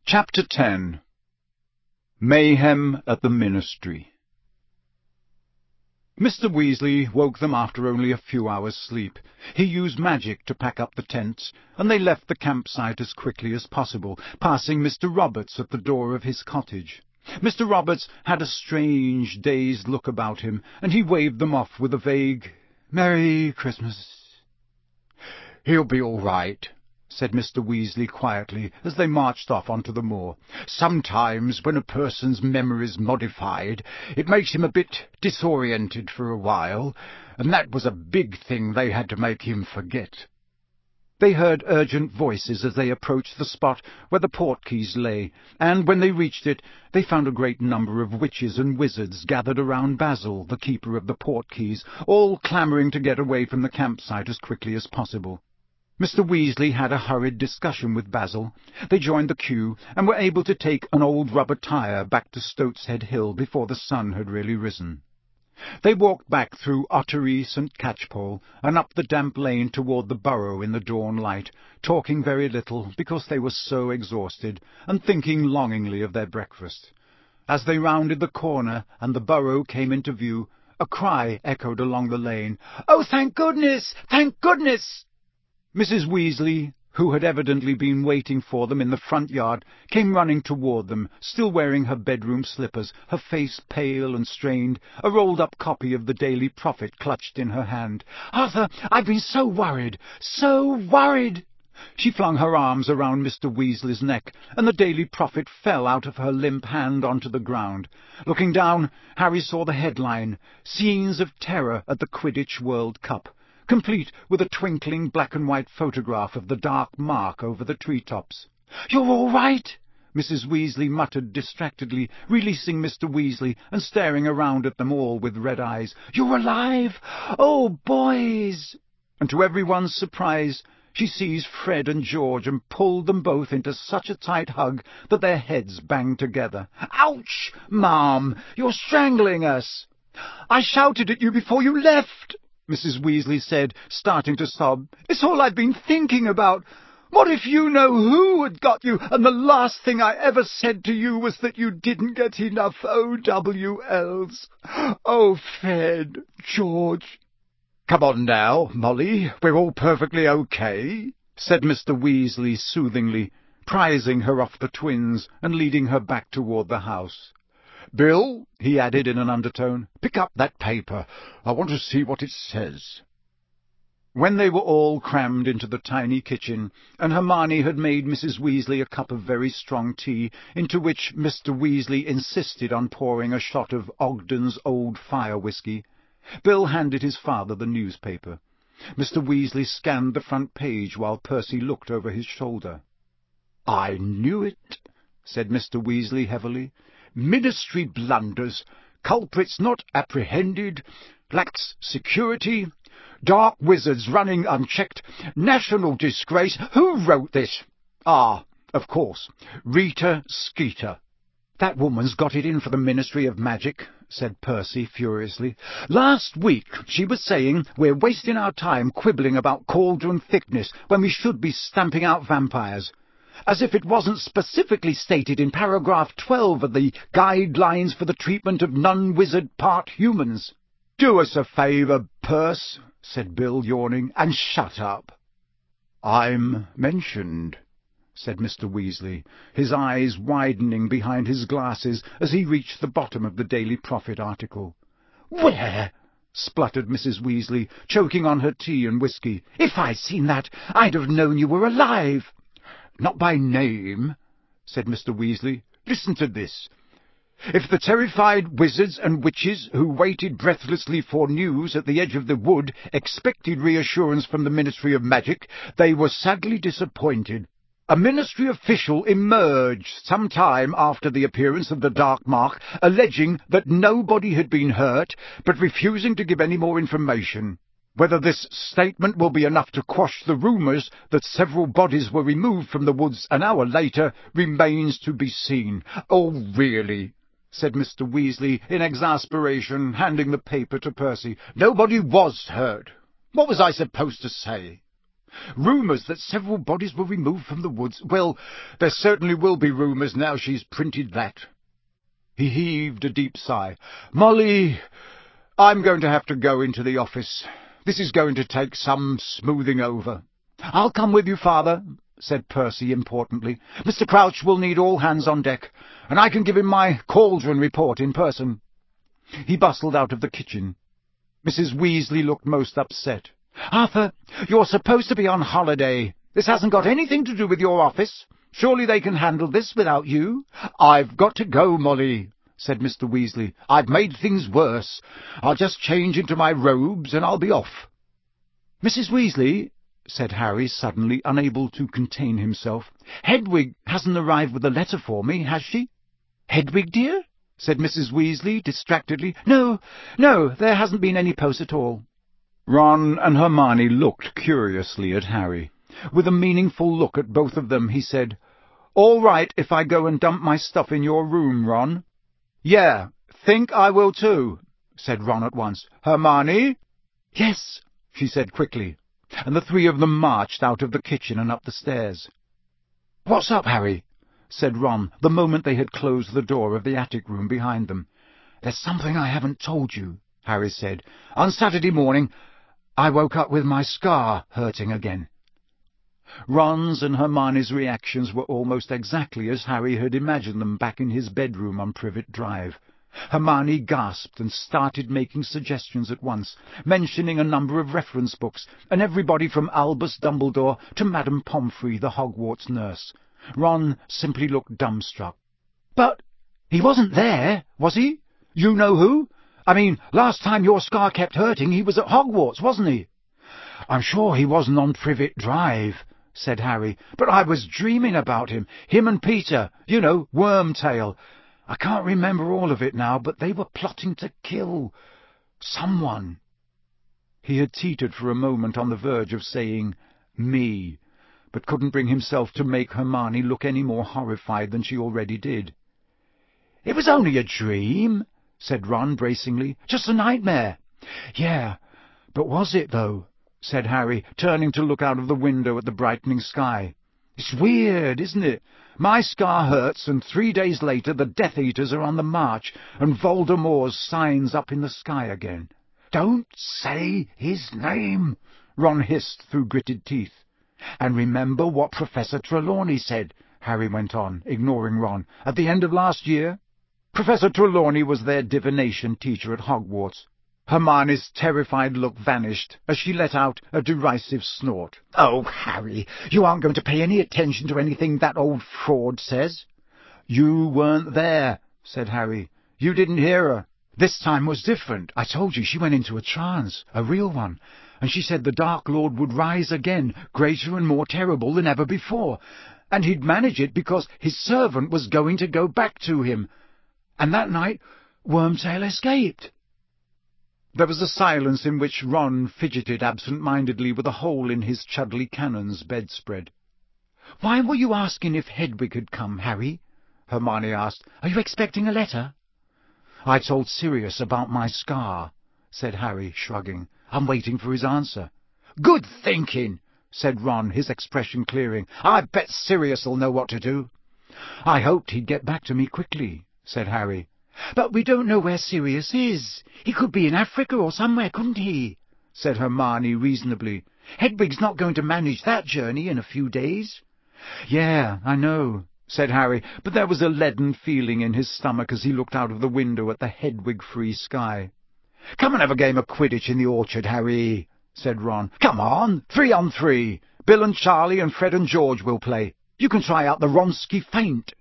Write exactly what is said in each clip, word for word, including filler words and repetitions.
Chapter ten. Mayhem at the Ministry. Mister Weasley woke them after only a few hours' sleep. He used magic to pack up the tents, and they left the campsite as quickly as possible, passing Mister Roberts at the door of his cottage. Mister Roberts had a strange, dazed look about him, and he waved them off with a vague, "Merry Christmas." "He'll be all right," said Mister Weasley quietly as they marched off onto the moor. "Sometimes, when a person's memory's modified, it makes him a bit disoriented for a while, and that was a big thing they had to make him forget." They heard urgent voices as they approached the spot where the Portkeys lay, and when they reached it, they found a great number of witches and wizards gathered around Basil, the keeper of the Portkeys, all clamouring to get away from the campsite as quickly as possible. Mister Weasley had a hurried discussion with Basil. They joined the queue, and were able to take an old rubber tire back to Stoatshead Hill before the sun had really risen. They walked back through Ottery St Catchpole, and up the damp lane toward the Burrow in the dawn light, talking very little because they were so exhausted, and thinking longingly of their breakfast. As they rounded the corner and the Burrow came into view, a cry echoed along the lane. "Oh, thank goodness! Thank goodness!" Missus Weasley, who had evidently been waiting for them in the front yard, came running toward them, still wearing her bedroom slippers, her face pale and strained, a rolled-up copy of the Daily Prophet clutched in her hand. "Arthur, I've been so worried, so worried!" She flung her arms around Mister Weasley's neck, and the Daily Prophet fell out of her limp hand onto the ground. Looking down, Harry saw the headline, "Scenes of Terror at the Quidditch World Cup," complete with a twinkling black-and-white photograph of the dark mark over the tree-tops. "You're all right?" Missus Weasley muttered distractedly, releasing Mister Weasley and staring around at them all with red eyes. "You're alive? Oh, boys!" And to everyone's surprise, she seized Fred and George and pulled them both into such a tight hug that their heads banged together. "Ouch, Mom! You're strangling us!" "I shouted at you before you left," Missus Weasley said, starting to sob. "It's all I've been thinking about. What if you know who had got you, and the last thing I ever said to you was that you didn't get enough O W Ls? Oh, Fred, George." "Come on now, Molly, we're all perfectly okay," said Mister Weasley soothingly, prizing her off the twins and leading her back toward the house. "Bill," he added in an undertone, "pick up that paper. I want to see what it says." When they were all crammed into the tiny kitchen, and Hermione had made Missus Weasley a cup of very strong tea, into which Mister Weasley insisted on pouring a shot of Ogden's Old Fire Whiskey, Bill handed his father the newspaper. Mister Weasley scanned the front page while Percy looked over his shoulder. "I knew it," said Mister Weasley heavily. "Ministry blunders, culprits not apprehended, lacks security, dark wizards running unchecked, national disgrace. Who wrote this? Ah, of course, Rita Skeeter." "That woman's got it in for the Ministry of Magic," said Percy furiously. "Last week she was saying we're wasting our time quibbling about cauldron thickness when we should be stamping out vampires. As if it wasn't specifically stated in paragraph twelve of the Guidelines for the Treatment of Non-Wizard Part Humans." "Do us a favour, Perce," said Bill, yawning, "and shut up." "I'm mentioned," said Mister Weasley, his eyes widening behind his glasses as he reached the bottom of the Daily Prophet article. "Where?" spluttered Missus Weasley, choking on her tea and whiskey. "If I'd seen that, I'd have known you were alive." "Not by name," said Mister Weasley. "Listen to this. If the terrified wizards and witches who waited breathlessly for news at the edge of the wood expected reassurance from the Ministry of Magic, they were sadly disappointed. A Ministry official emerged some time after the appearance of the Dark Mark, alleging that nobody had been hurt, but refusing to give any more information. Whether this statement will be enough to quash the rumours that several bodies were removed from the woods an hour later remains to be seen." "Oh, really?" said Mister Weasley in exasperation, handing the paper to Percy. "Nobody was hurt. What was I supposed to say?" Rumours that several bodies were removed from the woods. Well, there certainly will be rumours now she's printed that. He heaved a deep sigh. Molly, I'm going to have to go into the office. This is going to take some smoothing over. I'll come with you, Father, said Percy importantly. Mister Crouch will need all hands on deck, and I can give him my cauldron report in person. He bustled out of the kitchen. Missus Weasley looked most upset. Arthur, you're supposed to be on holiday. This hasn't got anything to do with your office. Surely they can handle this without you. I've got to go, Molly, said Mister Weasley. I've made things worse. I'll just change into my robes and I'll be off. Missus Weasley, said Harry, suddenly unable to contain himself, Hedwig hasn't arrived with a letter for me, has she? Hedwig, dear? Said Missus Weasley distractedly. No, no, there hasn't been any post at all. Ron and Hermione looked curiously at Harry. With a meaningful look at both of them, he said, All right if I go and dump my stuff in your room, Ron. Yeah, think I will too, said Ron at once. Hermione? Yes, she said quickly, and the three of them marched out of the kitchen and up the stairs. What's up, Harry? Said Ron, the moment they had closed the door of the attic room behind them. There's something I haven't told you, Harry said. On Saturday morning, I woke up with my scar hurting again. Ron's and Hermione's reactions were almost exactly as Harry had imagined them back in his bedroom on Privet Drive. Hermione gasped and started making suggestions at once, mentioning a number of reference books, and everybody from Albus Dumbledore to Madame Pomfrey, the Hogwarts nurse. Ron simply looked dumbstruck. But he wasn't there, was he? You know who? I mean, last time your scar kept hurting, he was at Hogwarts, wasn't he? I'm sure he wasn't on Privet Drive, said Harry, but I was dreaming about him, him and Peter, you know, Wormtail. I can't remember all of it now, but they were plotting to kill someone. He had teetered for a moment on the verge of saying, me, but couldn't bring himself to make Hermione look any more horrified than she already did. It was only a dream, said Ron bracingly. Just a nightmare. Yeah, but was it, though? Said Harry, turning to look out of the window at the brightening sky. It's weird, isn't it? My scar hurts, and three days later the Death Eaters are on the march, and Voldemort's signs up in the sky again. Don't say his name, Ron hissed through gritted teeth. And remember what Professor Trelawney said, Harry went on, ignoring Ron, at the end of last year? Professor Trelawney was their divination teacher at Hogwarts. Hermione's terrified look vanished as she let out a derisive snort. Oh, Harry, you aren't going to pay any attention to anything that old fraud says. You weren't there, said Harry. You didn't hear her. This time was different. I told you she went into a trance, a real one, and she said the Dark Lord would rise again, greater and more terrible than ever before, and he'd manage it because his servant was going to go back to him. And that night, Wormtail escaped. There was a silence in which Ron fidgeted absent-mindedly with a hole in his Chudley Cannon's bedspread. "Why were you asking if Hedwig had come, Harry?" Hermione asked. "Are you expecting a letter?" "I told Sirius about my scar," said Harry, shrugging. "I'm waiting for his answer." "Good thinking," said Ron, his expression clearing. "I bet Sirius'll know what to do." "I hoped he'd get back to me quickly," said Harry. "But we don't know where Sirius is. He could be in Africa or somewhere, couldn't he?" said Hermione reasonably. "Hedwig's not going to manage that journey in a few days." "Yeah, I know," said Harry, but there was a leaden feeling in his stomach as he looked out of the window at the Hedwig-free sky. "Come and have a game of Quidditch in the orchard, Harry," said Ron. "Come on, three on three. Bill and Charlie and Fred and George will play. You can try out the Wronski feint."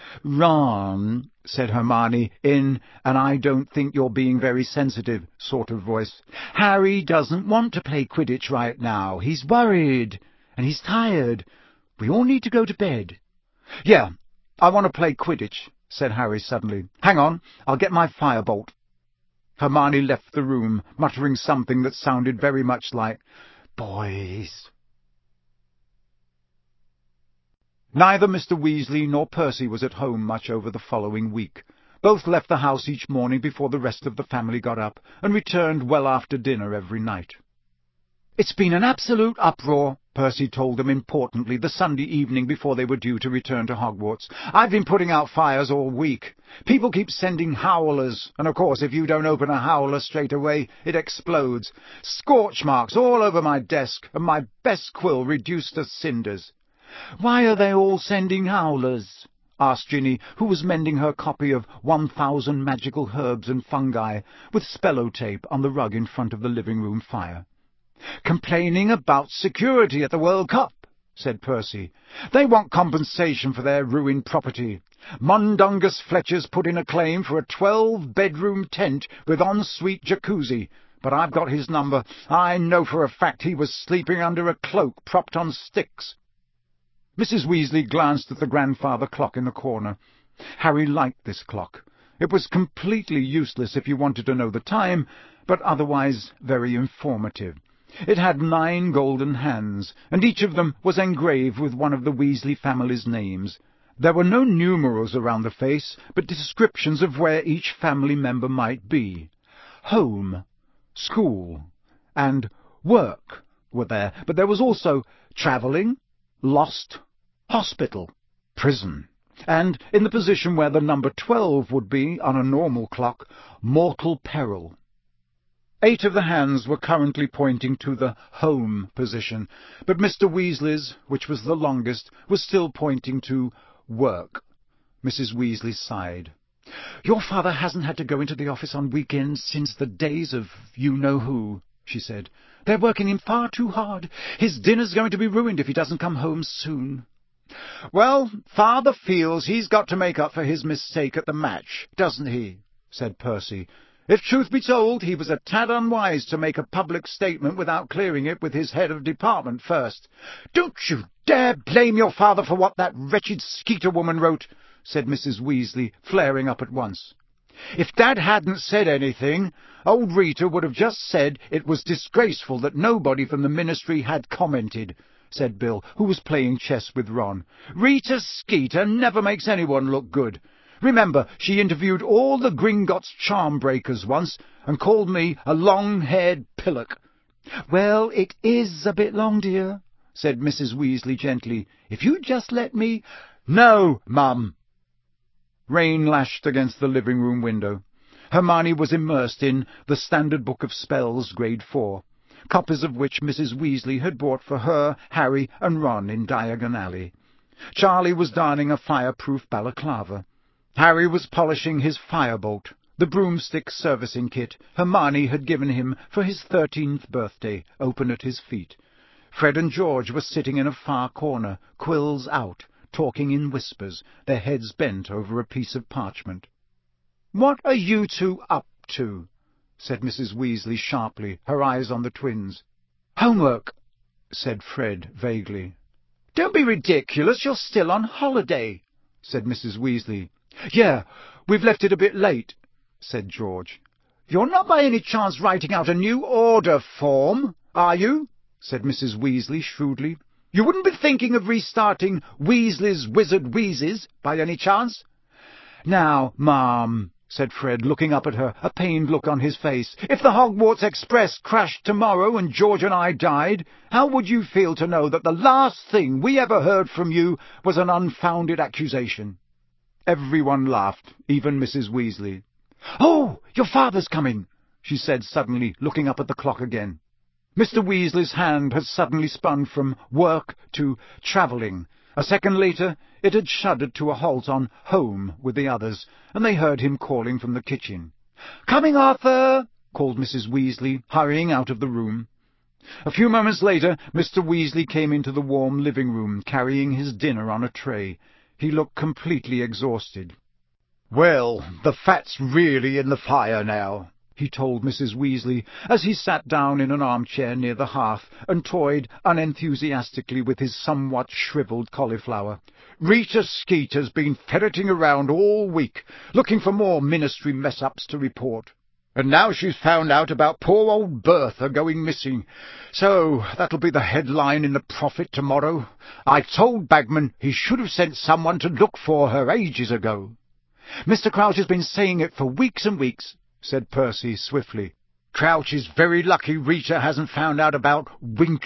"Ron," said Hermione, in an I don't think you're being very sensitive sort of voice, "Harry doesn't want to play Quidditch right now. He's worried, and he's tired. We all need to go to bed." "Yeah, I want to play Quidditch," said Harry suddenly. "Hang on, I'll get my firebolt." Hermione left the room, muttering something that sounded very much like, "Boys." Neither Mister Weasley nor Percy was at home much over the following week. Both left the house each morning before the rest of the family got up, and returned well after dinner every night. "It's been an absolute uproar," Percy told them importantly the Sunday evening before they were due to return to Hogwarts. "I've been putting out fires all week. People keep sending howlers, and of course if you don't open a howler straight away, it explodes. Scorch marks all over my desk, and my best quill reduced to cinders." "Why are they all sending howlers?" asked Ginny, who was mending her copy of One Thousand Magical Herbs and Fungi with spellotape on the rug in front of the living-room fire. "Complaining about security at the World Cup," said Percy. "They want compensation for their ruined property. Mundungus Fletcher's put in a claim for a twelve-bedroom tent with ensuite jacuzzi, but I've got his number. I know for a fact he was sleeping under a cloak propped on sticks." Missus Weasley glanced at the grandfather clock in the corner. Harry liked this clock. It was completely useless if you wanted to know the time, but otherwise very informative. It had nine golden hands, and each of them was engraved with one of the Weasley family's names. There were no numerals around the face, but descriptions of where each family member might be. Home, school, and work were there, but there was also travelling, lost, hospital, prison, and, in the position where the number twelve would be on a normal clock, mortal peril. Eight of the hands were currently pointing to the home position, but Mister Weasley's, which was the longest, was still pointing to work. Missus Weasley sighed. "Your father hasn't had to go into the office on weekends since the days of you-know-who," she said. "They're working him far too hard. His dinner's going to be ruined if he doesn't come home soon." "Well, father feels he's got to make up for his mistake at the match, doesn't he?" said Percy. "If truth be told, he was a tad unwise to make a public statement without clearing it with his head of department first." "Don't you dare blame your father for what that wretched Skeeter woman wrote," said Missus Weasley, flaring up at once. "If Dad hadn't said anything, old Rita would have just said it was disgraceful that nobody from the Ministry had commented," said Bill, who was playing chess with Ron. "Rita Skeeter never makes anyone look good. Remember, she interviewed all the Gringotts charm breakers once, and called me a long-haired pillock." "Well, it is a bit long, dear," said Missus Weasley gently. "If you just let me—" "No, Mum." Rain lashed against the living-room window. Hermione was immersed in The Standard Book of Spells, Grade Four, copies of which Missus Weasley had bought for her, Harry, and Ron in Diagon Alley. Charlie was darning a fireproof balaclava. Harry was polishing his firebolt, the broomstick servicing kit Hermione had given him for his thirteenth birthday, open at his feet. Fred and George were sitting in a far corner, quills out, talking in whispers, their heads bent over a piece of parchment. "What are you two up to?" said Missus Weasley sharply, her eyes on the twins. "Homework," said Fred vaguely. "Don't be ridiculous, you're still on holiday," said Missus Weasley. "Yeah, we've left it a bit late," said George. "You're not by any chance writing out a new order form, are you?" said Missus Weasley shrewdly. "You wouldn't be thinking of restarting Weasley's Wizard Wheezes, by any chance?" "Now, Ma'am," said Fred, looking up at her, a pained look on his face, "if the Hogwarts Express crashed tomorrow and George and I died, how would you feel to know that the last thing we ever heard from you was an unfounded accusation?" Everyone laughed, even Missus Weasley. "Oh, your father's coming," she said suddenly, looking up at the clock again. Mister Weasley's hand had suddenly spun from work to travelling. A second later it had shuddered to a halt on home with the others, and they heard him calling from the kitchen. "Coming, Arthur!" called Missus Weasley, hurrying out of the room. A few moments later Mister Weasley came into the warm living-room, carrying his dinner on a tray. He looked completely exhausted. "Well, the fat's really in the fire now," he told Missus Weasley, as he sat down in an armchair near the hearth and toyed unenthusiastically with his somewhat shriveled cauliflower. "Rita Skeeter's been ferreting around all week, looking for more Ministry mess-ups to report. And now she's found out about poor old Bertha going missing. So that'll be the headline in the Prophet tomorrow. I told Bagman he should have sent someone to look for her ages ago." "Mister Crouch has been saying it for weeks and weeks," said Percy swiftly. "Crouch is very lucky Rita hasn't found out about Winky,"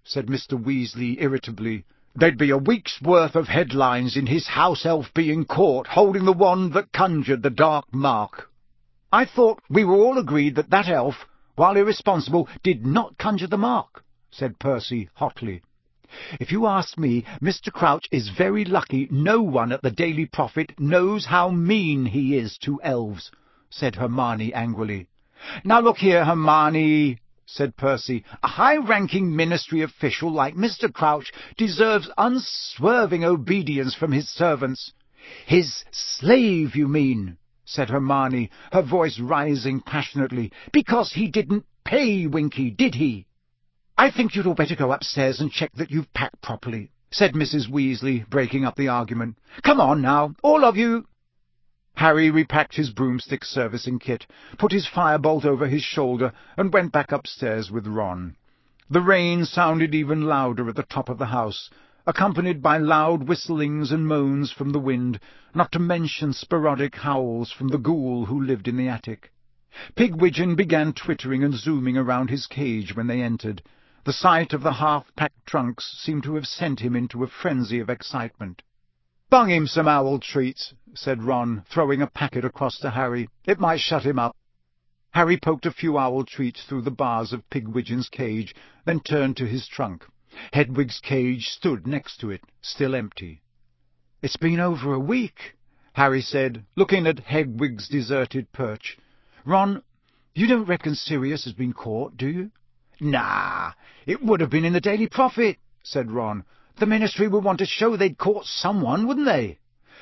said Mister Weasley irritably. "There'd be a week's worth of headlines in his house elf being caught holding the wand that conjured the dark mark." "I thought we were all agreed that that elf, while irresponsible, did not conjure the mark," said Percy hotly. "If you ask me, Mister Crouch is very lucky no one at the Daily Prophet knows how mean he is to elves," said Hermione angrily. "Now look here, Hermione," said Percy, "a high-ranking ministry official like Mister Crouch deserves unswerving obedience from his servants." "His slave, you mean," said Hermione, her voice rising passionately, "because he didn't pay Winky, did he?" "I think you'd all better go upstairs and check that you've packed properly," said Missus Weasley, breaking up the argument. "Come on now, all of you." Harry repacked his broomstick servicing kit, put his firebolt over his shoulder, and went back upstairs with Ron. The rain sounded even louder at the top of the house, accompanied by loud whistlings and moans from the wind, not to mention sporadic howls from the ghoul who lived in the attic. Pigwidgeon began twittering and zooming around his cage when they entered. The sight of the half-packed trunks seemed to have sent him into a frenzy of excitement. "Bung him some owl treats," said Ron, throwing a packet across to Harry. "It might shut him up." Harry poked a few owl treats through the bars of Pigwidgeon's cage, then turned to his trunk. Hedwig's cage stood next to it, still empty. "It's been over a week," Harry said, looking at Hedwig's deserted perch. "Ron, you don't reckon Sirius has been caught, do you?" "Nah, it would have been in the Daily Prophet," said Ron. "The Ministry would want to show they'd caught someone, wouldn't they?"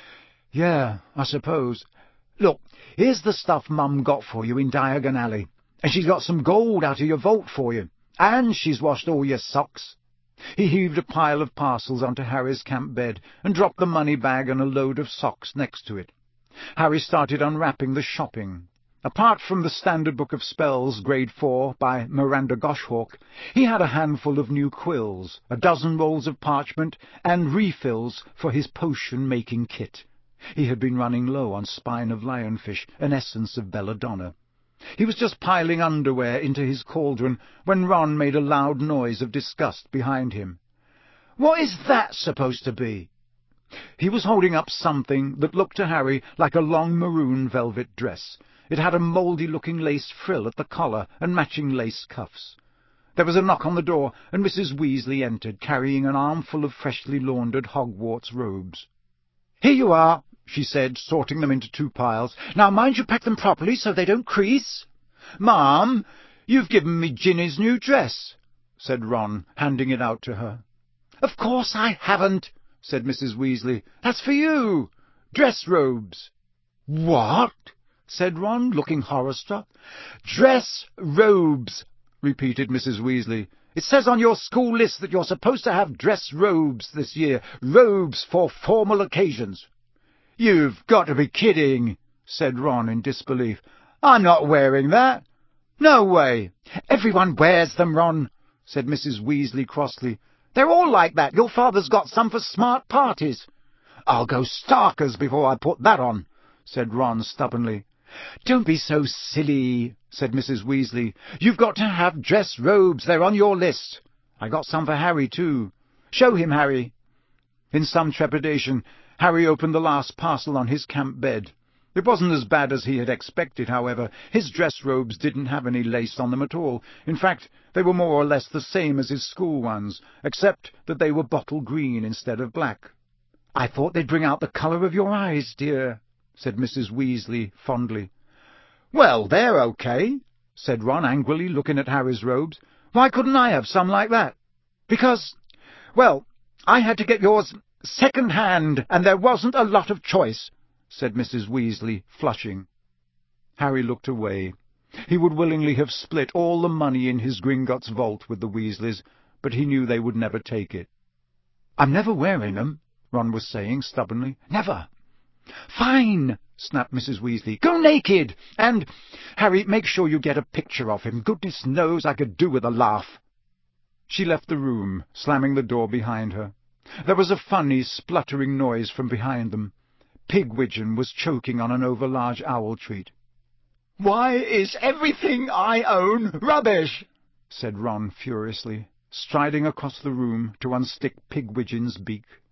"Yeah, I suppose. Look, here's the stuff Mum got for you in Diagon Alley, and she's got some gold out of your vault for you, and she's washed all your socks." He heaved a pile of parcels onto Harry's camp bed and dropped the money bag and a load of socks next to it. Harry started unwrapping the shopping. Apart from the Standard Book of Spells, Grade four, by Miranda Goshawk, he had a handful of new quills, a dozen rolls of parchment, and refills for his potion-making kit. He had been running low on Spine of Lionfish, an essence of belladonna. He was just piling underwear into his cauldron when Ron made a loud noise of disgust behind him. "What is that supposed to be?" He was holding up something that looked to Harry like a long maroon velvet dress. It had a mouldy-looking lace frill at the collar and matching lace cuffs. There was a knock on the door, and Missus Weasley entered, carrying an armful of freshly laundered Hogwarts robes. "Here you are," she said, sorting them into two piles. "Now mind you pack them properly so they don't crease." "Ma'am, you've given me Ginny's new dress," said Ron, handing it out to her. "Of course I haven't," said Missus Weasley. "That's for you. Dress robes." "What?" said Ron, looking horror-struck. "Dress robes," repeated Missus Weasley. "It says on your school list that you're supposed to have dress robes this year, robes for formal occasions." "You've got to be kidding," said Ron in disbelief. "I'm not wearing that. No way." "Everyone wears them, Ron," said Missus Weasley crossly. "They're all like that. Your father's got some for smart parties." "I'll go starkers before I put that on," said Ron stubbornly. "Don't be so silly," said Missus Weasley. "You've got to have dress robes. They're on your list. I got some for Harry, too. Show him, Harry." In some trepidation, Harry opened the last parcel on his camp bed. It wasn't as bad as he had expected, however. His dress robes didn't have any lace on them at all. In fact, they were more or less the same as his school ones, except that they were bottle green instead of black. "I thought they'd bring out the colour of your eyes, dear," said Missus Weasley fondly. "Well, they're okay," said Ron angrily, looking at Harry's robes. "Why couldn't I have some like that?" "Because, well, I had to get yours second-hand, and there wasn't a lot of choice," said Missus Weasley, flushing. Harry looked away. He would willingly have split all the money in his Gringotts vault with the Weasleys, but he knew they would never take it. "I'm never wearing them," Ron was saying stubbornly. "Never." "Fine," snapped Missus Weasley. "Go naked! And, Harry, make sure you get a picture of him. Goodness knows I could do with a laugh." She left the room, slamming the door behind her. There was a funny, spluttering noise from behind them. Pigwidgeon was choking on an overlarge owl treat. "Why is everything I own rubbish?" said Ron furiously. striding across the room to unstick Pigwidgeon's beak.